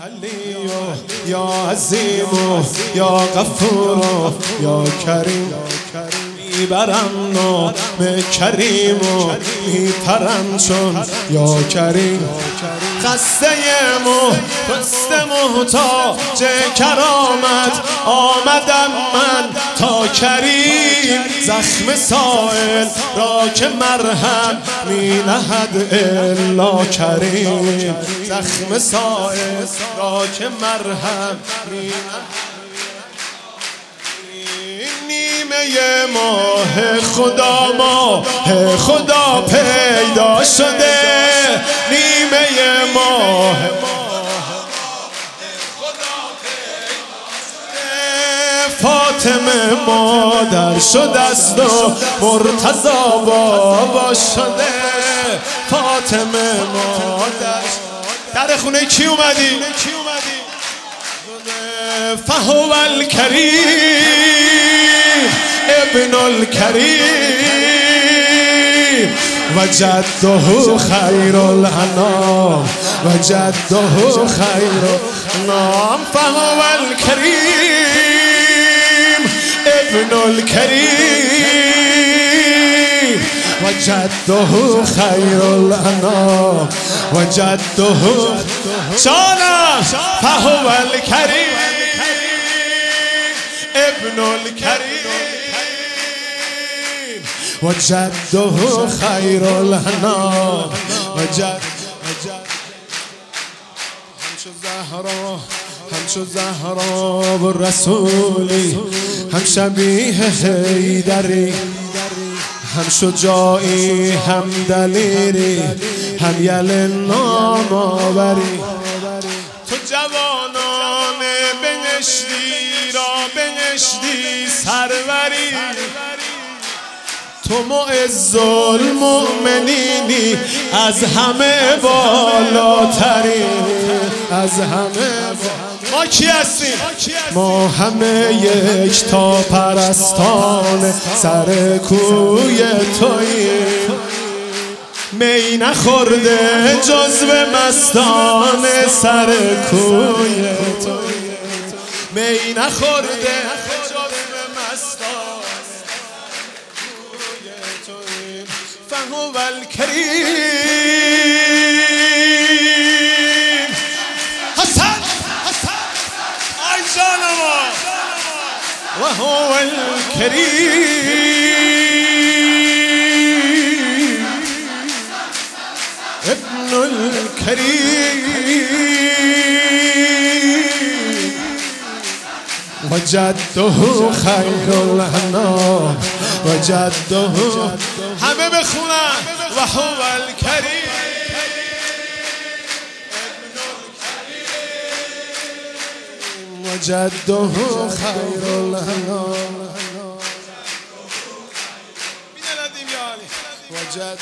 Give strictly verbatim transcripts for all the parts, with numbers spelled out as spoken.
علی و یا عظیم و یا غفور و یا کریم میبرم نام کریم و میپرم چون یا کریم خسته مو خسته محتاج کرامت آمدم من تا کریم زخم سائل را که مرهم می نهد الا کریم زخم سائل را که مرهم می نهد نیمه ماه خدا ماه خدا پیدا شده نیمه ماه خدا پیدا شده فاطمه مادر شده است و مرتضی بابا شده فاطمه مادر در خونه کی اومدی؟ فهو الکریم ابن الکریم و جده خیر الانام و جده خیر الانام فهو الکریم ابن الکریم و جده خیر الانام و جده شانا فهو الکریم ابن الکریم و جده خیر الانام و جد همچو زهرا همچو زهرا و رسولی هم شبیه حیدری هم شجاعی هم دلیری هم یل نام آوری تو جوانان بهشتی را بهشتی سروری تو معز المؤمنینی از همه بالاتری از همه ما کی هستیم؟ ما همه یک تا پرستان سر کوی توییم می نخورده جزو مستان سر کوی توییم می نخورده جزو مستان کوی توییم فهو الکریم حسن آی جان ما و هو الکریم ابن الکریم و جده خیر الانام و جده همه بخونن و هو الکریم و جده خیر الانام و جد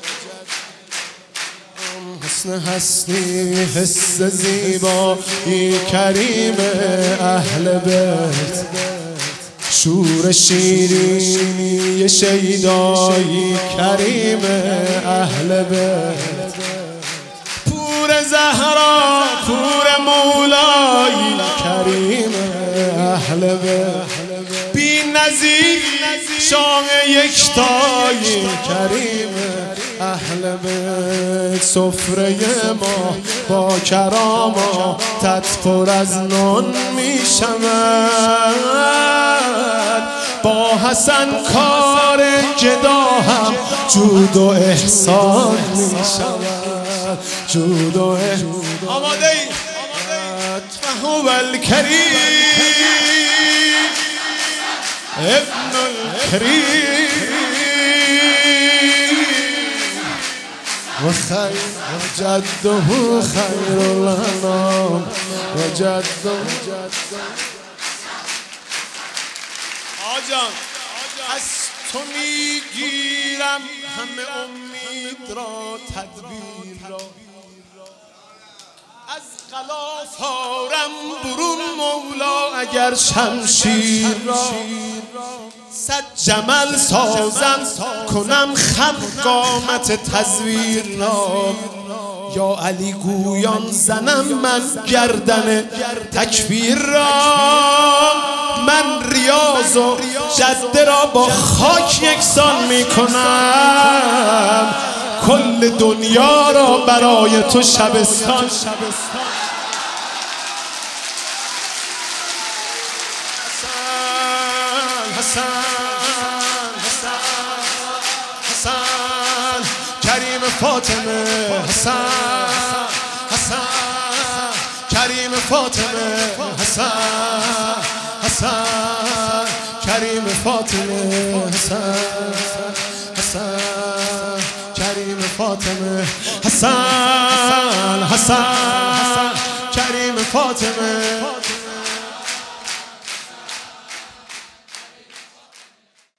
حسن هستی حس زیبایی کریم اهل بیت شور شیرینی شیدایی کریم اهل بیت پور زهرا پور مولایی کریم اهل بیت بی نظیر شام یکتایی کریم اهل بیت سفره ما با کراماتت پر از نان می شود با حسن کار گدا هم جود و احسان می شود جود و احسان آماده ای فهو الکریم ابن الکریم و خیر و جده خیر الانام و جده آجان از تو میگیرم همه امید را تدبیر را از غلاف آرم برون مولا اگر شمشیر را صد جمل سازم کنم خم قامت تزویر را یا علی گویان زنم من گردن تکبیر را، من ریاض و جده را با خاک یکسان می کنم، کل دنیا را برای تو شبستان. حسن حسن حسن کریم فاطمه، حسن حسن کریم فاطمه، حسن حسن کریم فاطمه، حسن حسن کریم فاطمه، حسن حسن کریم فاطمه.